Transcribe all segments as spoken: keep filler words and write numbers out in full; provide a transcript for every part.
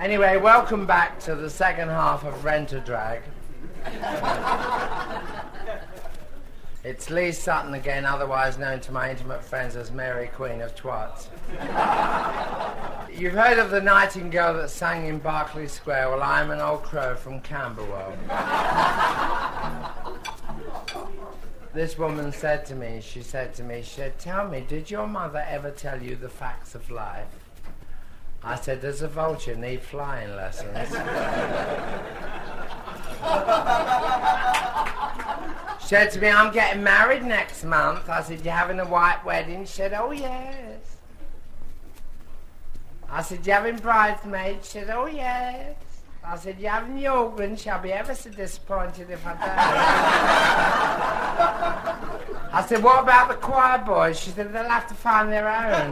Anyway, welcome back to the second half of Rent-A-Drag. It's Lee Sutton again, otherwise known to my intimate friends as Mary Queen of Twats. You've heard of the nightingale that sang in Berkeley Square? Well, I'm an old crow from Camberwell. This woman said to me, she said to me, she said, tell me, did your mother ever tell you the facts of life? I said, does a vulture need flying lessons? She said to me, I'm getting married next month. I said, you having a white wedding? She said, oh yes. I said, you having bridesmaids? She said, oh yes. I said, you having the organ? She'll be ever so disappointed if I don't. I said, what about the choir boys? She said, they'll have to find their own.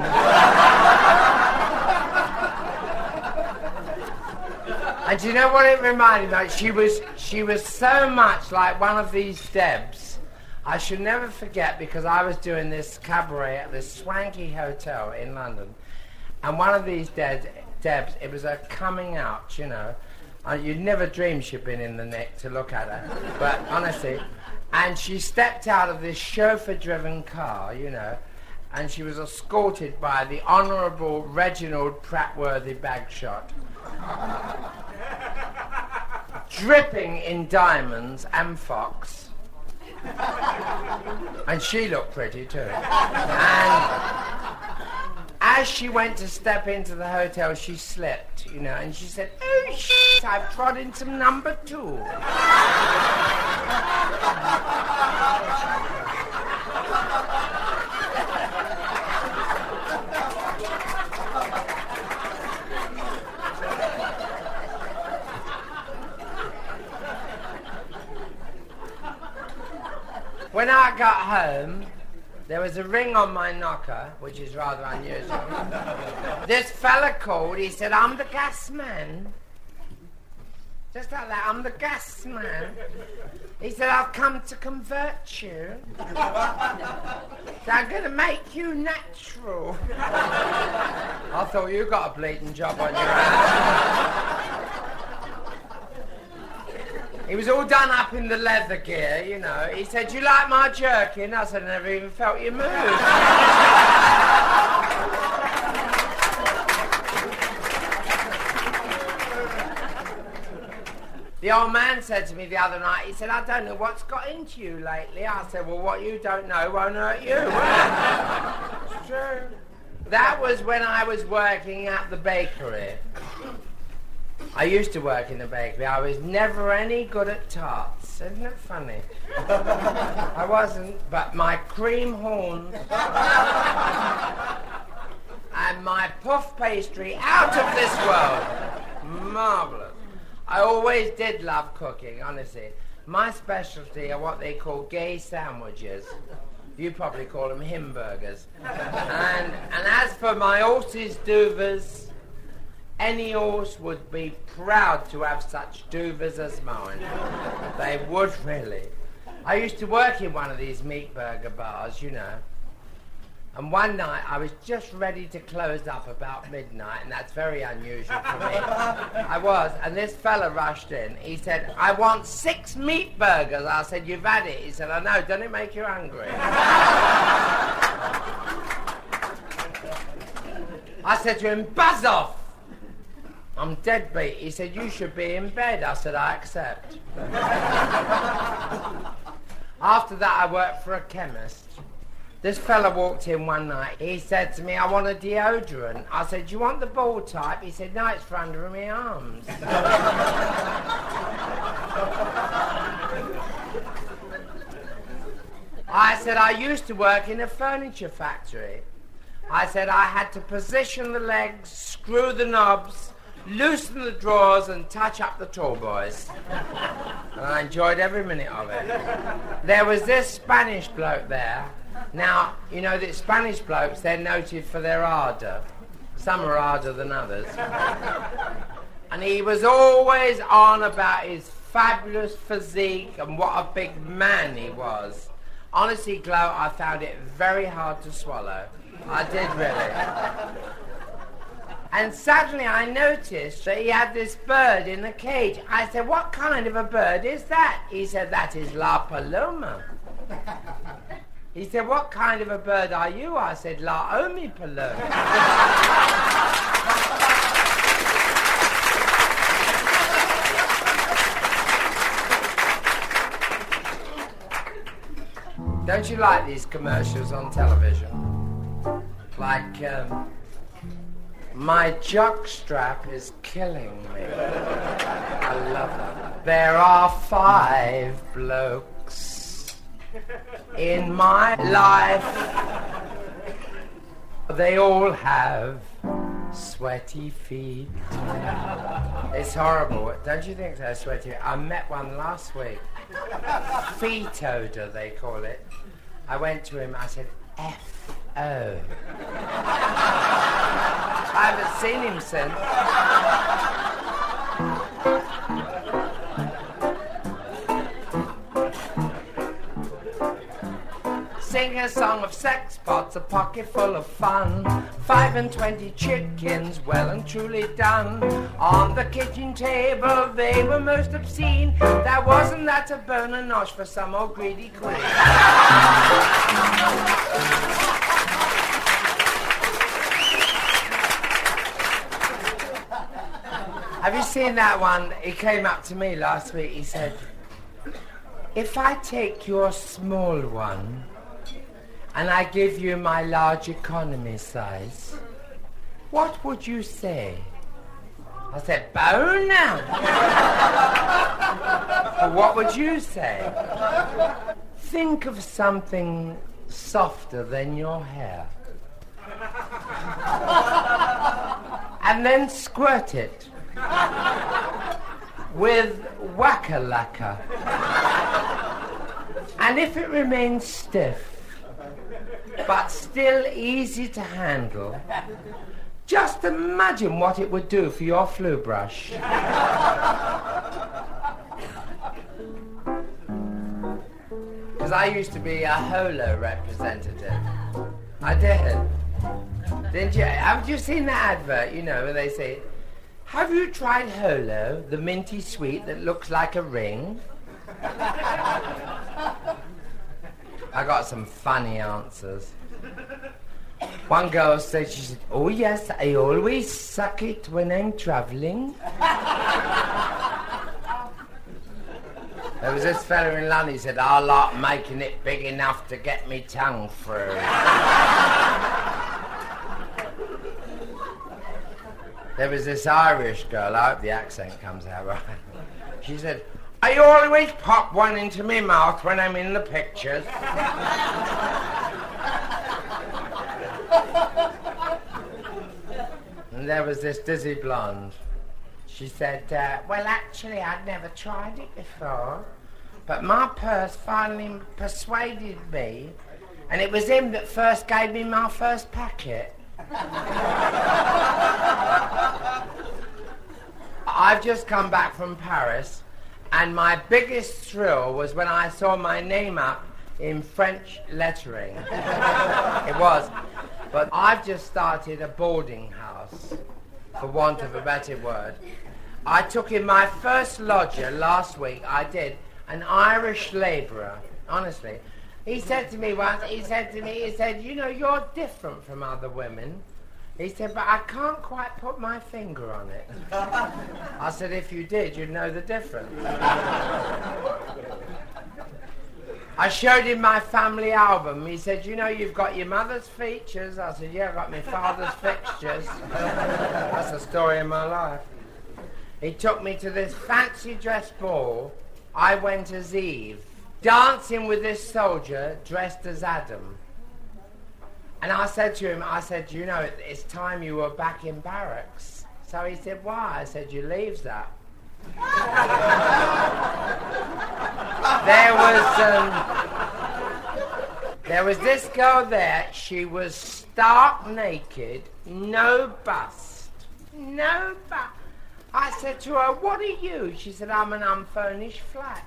And do you know what it reminded me of? She was, she was so much like one of these Debs. I should never forget, because I was doing this cabaret at this swanky hotel in London. And one of these Debs, Debs it was a coming out, you know. And you'd never dream she'd been in the neck to look at her. But honestly, and she stepped out of this chauffeur-driven car, you know, and she was escorted by the Honourable Reginald Prattworthy Bagshot. Dripping in diamonds and fox. And she looked pretty too. And as she went to step into the hotel, she slipped, you know, and she said, oh shit, I've trod in some number two. When I got home, there was a ring on my knocker, which is rather unusual. This fella called, he said, I'm the gas man. Just like that, I'm the gas man. He said, I've come to convert you. So I'm going to make you natural. I thought you got a bleeding job on your hands. He was all done up in the leather gear, you know. He said, you like my jerkin? I said, I never even felt you move. The old man said to me the other night, he said, I don't know what's got into you lately. I said, well, what you don't know won't hurt you. It's true. That was when I was working at the bakery. I used to work in the bakery. I was never any good at tarts. Isn't it funny? I wasn't, but my cream horns and my puff pastry out of this world. Marvellous. I always did love cooking, honestly. My specialty are what they call gay sandwiches. You probably call them Himburgers. And, and as for my horses' duvers, any horse would be proud to have such duvers as mine. They would really. I used to work in one of these meat burger bars, you know. And one night I was just ready to close up about midnight, and that's very unusual for me. I was, and this fella rushed in. He said, I want six meat burgers. I said, you've had it. He said, I know, doesn't it make you hungry? I said to him, buzz off. I'm dead beat. He said, you should be in bed. I said, I accept. After that, I worked for a chemist. This fella walked in one night. He said to me, I want a deodorant. I said, do you want the ball type? He said, no, it's for under my arms. I said, I used to work in a furniture factory. I said, I had to position the legs, screw the knobs, loosen the drawers and touch up the tall boys. And I enjoyed every minute of it. There was this Spanish bloke there. Now, you know that Spanish blokes, they're noted for their ardour. Some are harder than others. And he was always on about his fabulous physique and what a big man he was. Honestly, Glow, I found it very hard to swallow. I did really. And suddenly I noticed that he had this bird in a cage. I said, what kind of a bird is that? He said, that is La Paloma. He said, what kind of a bird are you? I said, La Omi Paloma. Don't you like these commercials on television? Like, um, my jockstrap is killing me. I love that. There are five blokes in my life. They all have sweaty feet. It's horrible. Don't you think so, sweaty? I met one last week. Feet odor, they call it. I went to him, I said, F O. I haven't seen him since. Sing a song of sex pots, a pocket full of fun. Five and twenty chickens, well and truly done. On the kitchen table they were most obscene. There wasn't that a bone and nosh for some old greedy queen. Have you seen that one? He came up to me last week, he said, if I take your small one and I give you my large economy size, what would you say? I said, bone now. Well, what would you say? Think of something softer than your hair. And then squirt it with wacka-lacka. And if it remains stiff, but still easy to handle, just imagine what it would do for your flu brush. Because I used to be a holo representative. I did. Didn't you? Haven't you seen that advert, you know, where they say, have you tried holo, the minty sweet that looks like a ring? I got some funny answers. One girl said, she said, oh yes, I always suck it when I'm traveling. There was this fella in London, he said, I like making it big enough to get me tongue through. There was this Irish girl, I hope the accent comes out right. She said, I always pop one into my mouth when I'm in the pictures. And there was this dizzy blonde. She said, uh, well, actually, I'd never tried it before, but my purse finally persuaded me, and it was him that first gave me my first packet. I've just come back from Paris, and my biggest thrill was when I saw my name up in French lettering. It was. But I've just started a boarding house, for want of a better word. I took in my first lodger last week, I did, an Irish labourer, honestly. He said to me once, he said to me, he said, you know, you're different from other women. He said, but I can't quite put my finger on it. I said, if you did, you'd know the difference. I showed him my family album. He said, you know, you've got your mother's features. I said, yeah, I've got my father's fixtures. That's the story of my life. He took me to this fancy dress ball. I went as Eve, dancing with this soldier dressed as Adam. And I said to him, I said, you know, it's time you were back in barracks. So he said, why? I said, you leaves that. There was, um, there was this girl there. She was stark naked, no bust, no bust. I said to her, what are you? She said, I'm an unfurnished flat.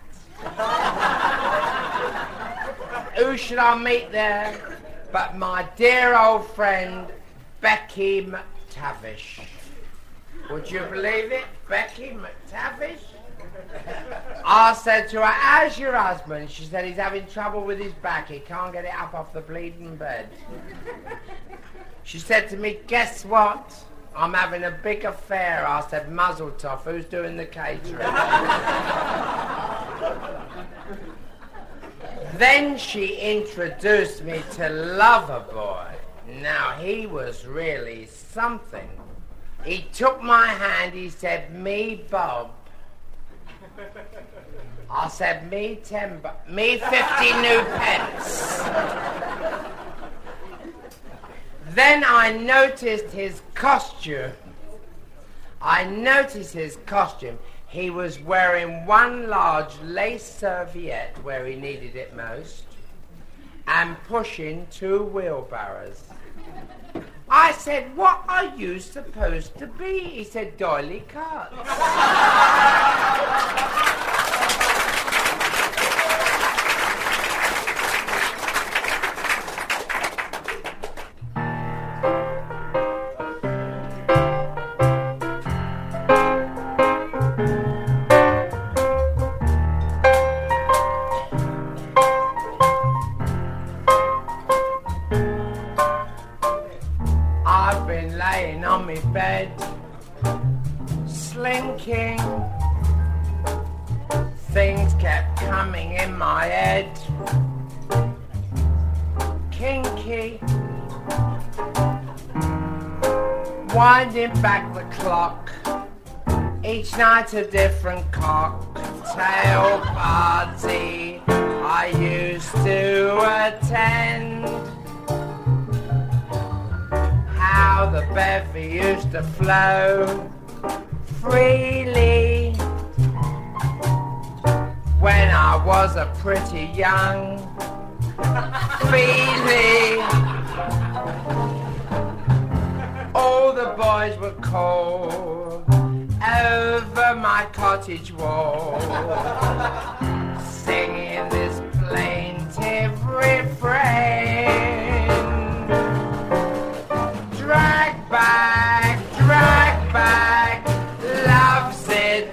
Who should I meet there but my dear old friend, Becky McTavish. Would you believe it? Becky McTavish? I said to her, how's your husband? She said he's having trouble with his back. He can't get it up off the bleeding bed. She said to me, guess what? I'm having a big affair. I said, muzzle toff, who's doing the catering? Then she introduced me to Loverboy. Now, he was really something. He took my hand, he said, me, Bob. I said, me, ten, bu- me, fifty new pence. Then I noticed his costume. I noticed his costume. He was wearing one large lace serviette where he needed it most and pushing two wheelbarrows. I said, what are you supposed to be? He said, doily carts. Bed, slinking, things kept coming in my head, kinky, winding back the clock, each night a different cocktail party I used to attend. How the bevy used to flow freely when I was a pretty young feeling. All the boys would call over my cottage wall, singing this plaintive refrain. Drag back, drag back, loves it.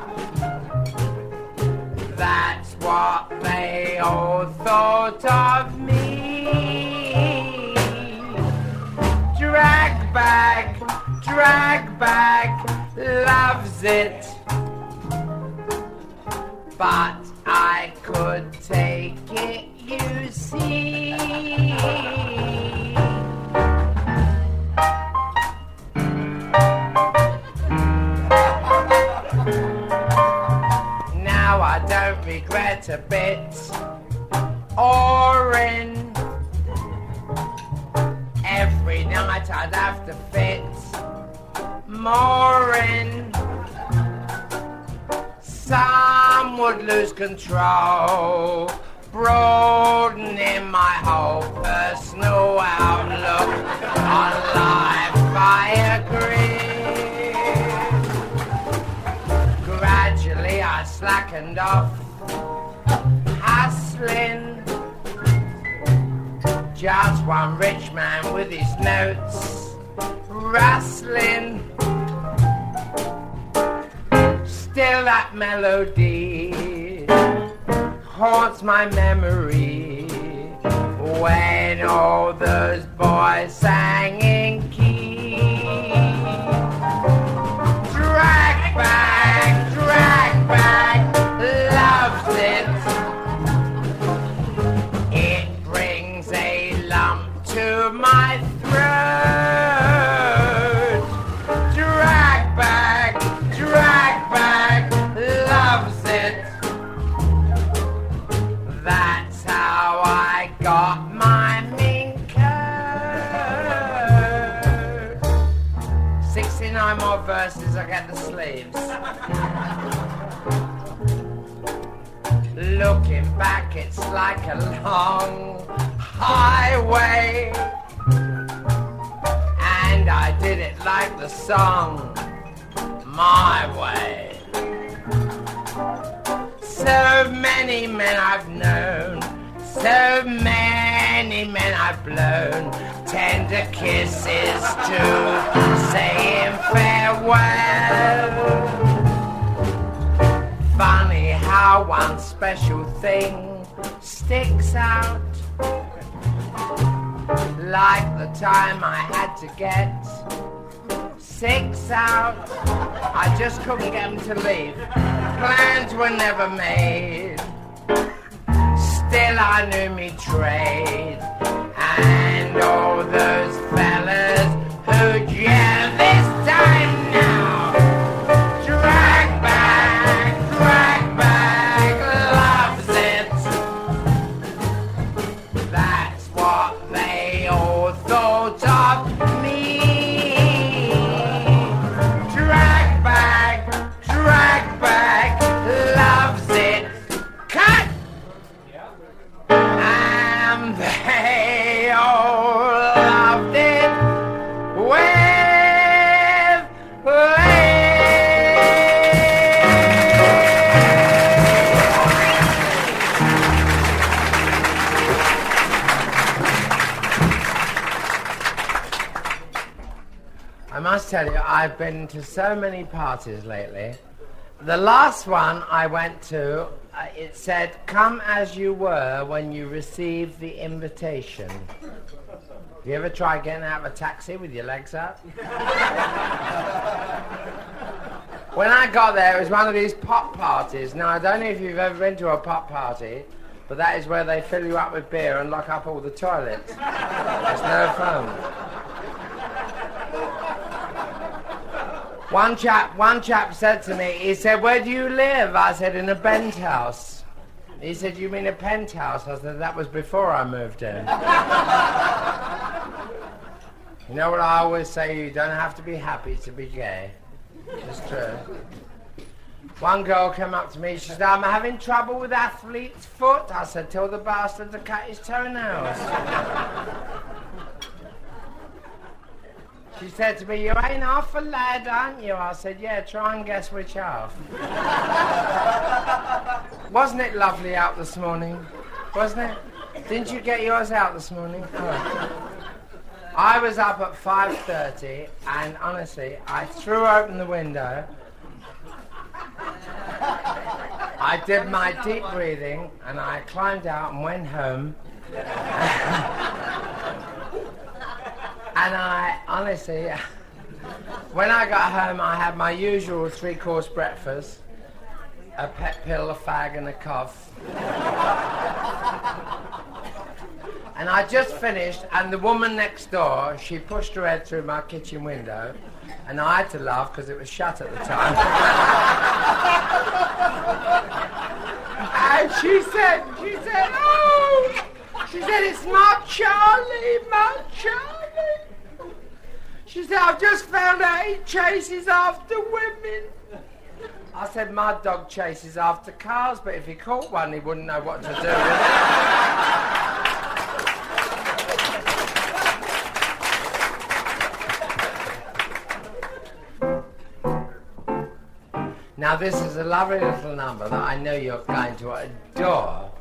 That's what they all thought of me. Drag back, drag back, loves it. But I could take it, you see. Now I don't regret a bit, or in every night I'd have to fit more in. Some would lose control, broadening my whole personal outlook on life, I agree. Gradually I slackened off, hustling. Just one rich man with his notes, rustling. Still that melody haunts my memory when all those boys sang in key. Drag back, drag back, loves it. It brings a lump to my throat. Drag back, drag back, loves it. That's how I got my mink coat. sixty-nine more verses, I get the sleeves. Looking back, it's like a long highway, and I did it like the song, my way. So many men I've known, so many many men I've blown tender kisses to, saying farewell. Funny how one special thing sticks out, like the time I had to get six out. I just couldn't get them to leave. Plans were never made. Still I knew me trade. And all those fellas who'd yell this time now, drag back, drag back, loves it. That's what they all thought of me. Drag back, drag back, loves it. Cut! And they all loved it with I must tell you, I've been to so many parties lately. The last one I went to, uh, it said, "Come as you were when you received the invitation." Have you ever tried getting out of a taxi with your legs up? When I got there, it was one of these pop parties. Now, I don't know if you've ever been to a pop party, but that is where they fill you up with beer and lock up all the toilets. It's no fun. One chap, one chap said to me, he said, "Where do you live?" I said, "In a penthouse." He said, "You mean a penthouse?" I said, "That was before I moved in." You know what I always say, you don't have to be happy to be gay. It's true. One girl came up to me, she said, "I'm having trouble with athlete's foot." I said, "Tell the bastard to cut his toenails." She said to me, "You ain't half a lad, aren't you?" I said, "Yeah, try and guess which half." Wasn't it lovely out this morning? Wasn't it? Didn't you get yours out this morning? Oh. I was up at five thirty, and honestly, I threw open the window. I did my deep breathing, and I climbed out and went home. And I, honestly, when I got home, I had my usual three-course breakfast, a pet pill, a fag, and a cough. And I just finished, and the woman next door, she pushed her head through my kitchen window, and I had to laugh because it was shut at the time. And she said, she said, "Oh!" She said, "It's my Charlie, my Charlie." She said, "I've just found out he chases after women." I said, "My dog chases after cars, but if he caught one, he wouldn't know what to do with it. Now, this is a lovely little number that I know you're going to adore,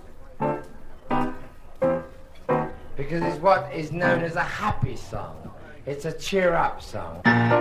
because it's what is known as a happy song. It's a cheer-up song.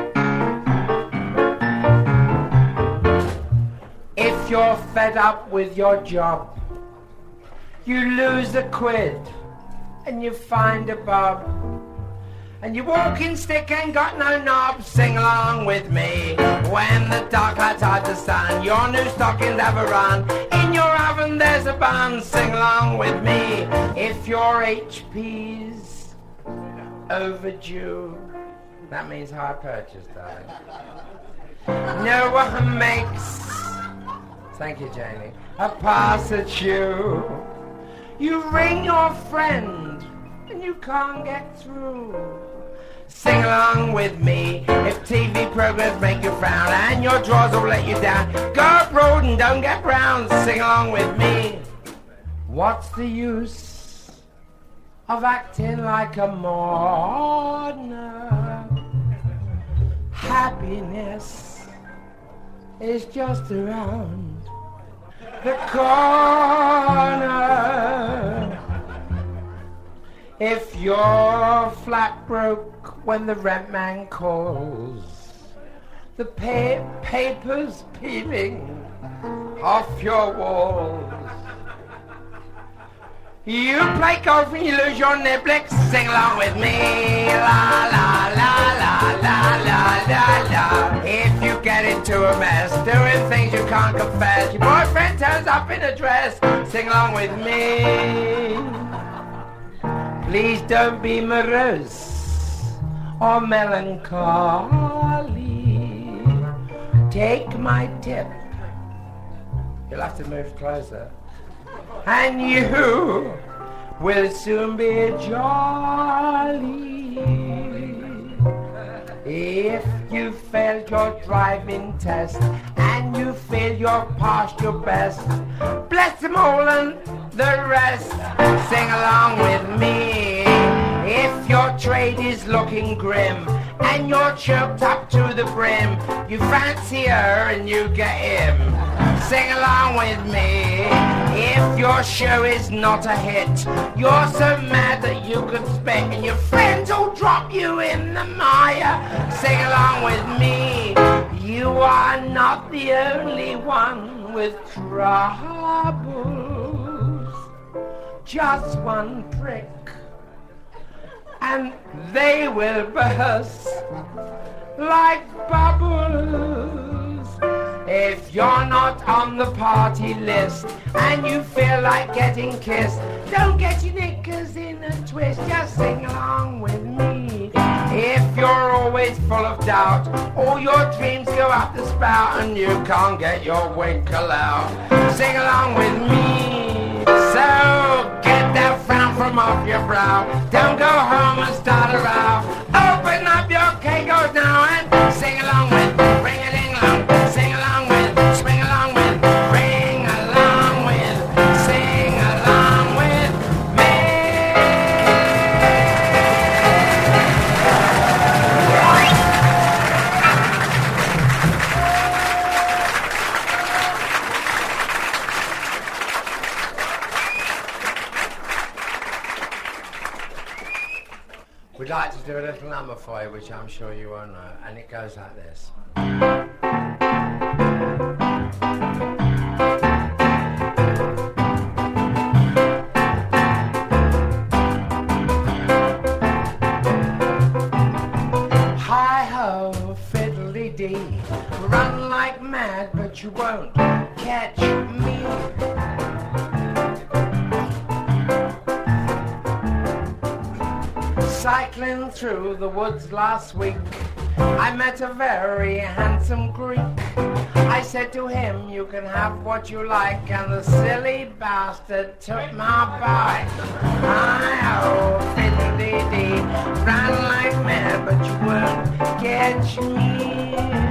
If you're fed up with your job, you lose a quid and you find a bob, and your walking stick ain't got no knob, sing along with me. When the dark clouds hide the sun, your new stockings have a run. In your oven there's a bun, sing along with me. If your H P's overdue, that means high purchase, darling. No one makes, thank you, Janie, a pass at you. You ring your friend and you can't get through. Sing along with me. If T V programs make you frown and your drawers will let you down, go abroad and don't get brown. Sing along with me. What's the use of acting like a mourner? Happiness is just around the corner. If you're flat broke when the rent man calls, the pa- paper's peeling off your walls. You play golf and you lose your niblicks, sing along with me. La la la la la la la la. If you get into a mess, doing things you can't confess, your boyfriend turns up in a dress, sing along with me. Please don't be morose or melancholy. Take my tip. You'll have to move closer. And you will soon be jolly. If you failed your driving test and you feel you're past your best, bless them all and the rest, sing along with me. If your trade is looking grim and you're choked up to the brim, you fancy her and you get him, sing along with me. If your show is not a hit, you're so mad that you could spit and your friends all drop you in the mire, sing along with me. You are not the only one with troubles, just one prick and they will burst like bubbles. If you're not on the party list and you feel like getting kissed, don't get your knickers in a twist, just sing along with me. If you're always full of doubt, all your dreams go up the spout and you can't get your winkle out, sing along with me. So get that frown from off your brow, don't go home and start a row. Open up your Kegos now and sing along with Ring a Ding Long, sing along with Swing along with Ring along with Sing along with me. We'd like to do a little number for you, which I'm sure you won't know, and it goes like this. Hi-ho, fiddly-dee, run like mad, but you won't catch me. Cycling through the woods last week, I met a very handsome Greek. I said to him, you can have what you like, and the silly bastard took my bike. I-oh, fiddle-dee-dee, ran like mad, but you won't catch me.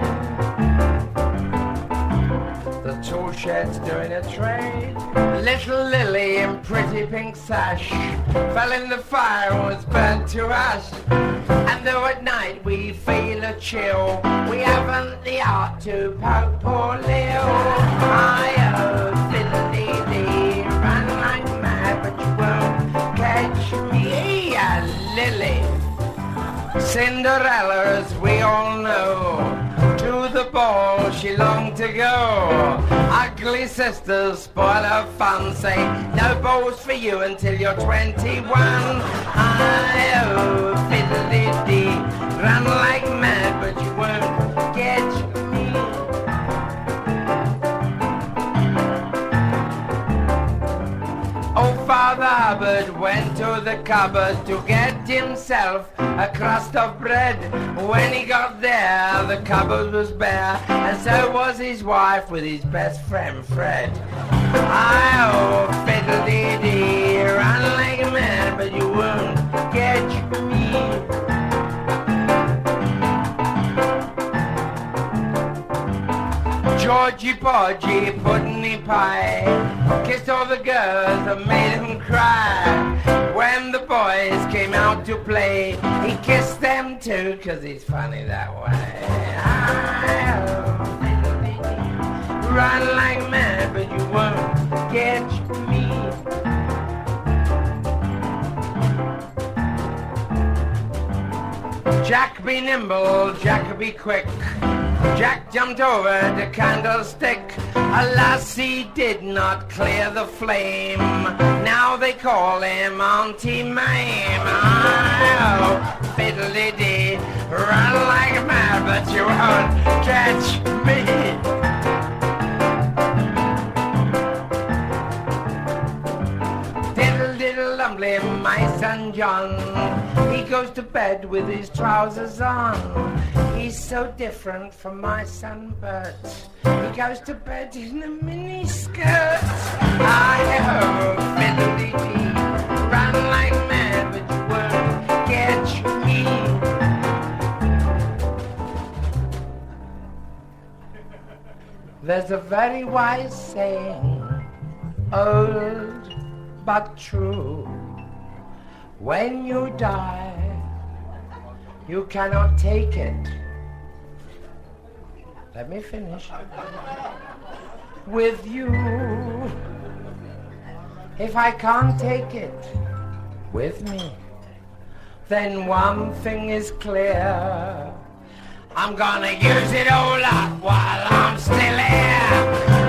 The tool shed's doing a trade. Little Lily in pretty pink sash fell in the fire and was burnt to ash. And though at night we feel a chill, we haven't the art to poke poor Lil. I-oh, fiddle-dee-dee, ran like mad, but you won't catch me. Yeah, Lily. Cinderella, as we all know, to the ball she longed to go. Ugly sisters spoil her fun, say no balls for you until you're twenty-one. I-oh, fiddle-dee-dee, run like mad, but you won't catch me. Oh, Father Hubbard went to the cupboard to get himself a crust of bread. When he got there, the cupboard was bare, and so was his wife with his best friend Fred. I-oh, fiddle-dee-dee, run like a man, but you won't catch me. Georgie Porgy, pudding pie, kissed all the girls and made them cry. When the boys came out to play, he kissed them too, 'cause he's funny that way. I-oh, run like mad, but you won't catch me. Jack be nimble, Jack be quick. Jack jumped over the candlestick. Alas, he did not clear the flame. Now they call him Auntie Mame. Oh, fiddly-dee, run like mad, but you won't catch me. Diddle-diddle-lumbly, my son John, he goes to bed with his trousers on. He's so different from my son Bert. He goes to bed in a mini skirt. I oh, fiddly-dee, run like mad, but you won't catch me. There's a very wise saying, old but true. When you die, you cannot take it. Let me finish. With you. If I can't take it with me, then one thing is clear. I'm gonna use it all up while I'm still here.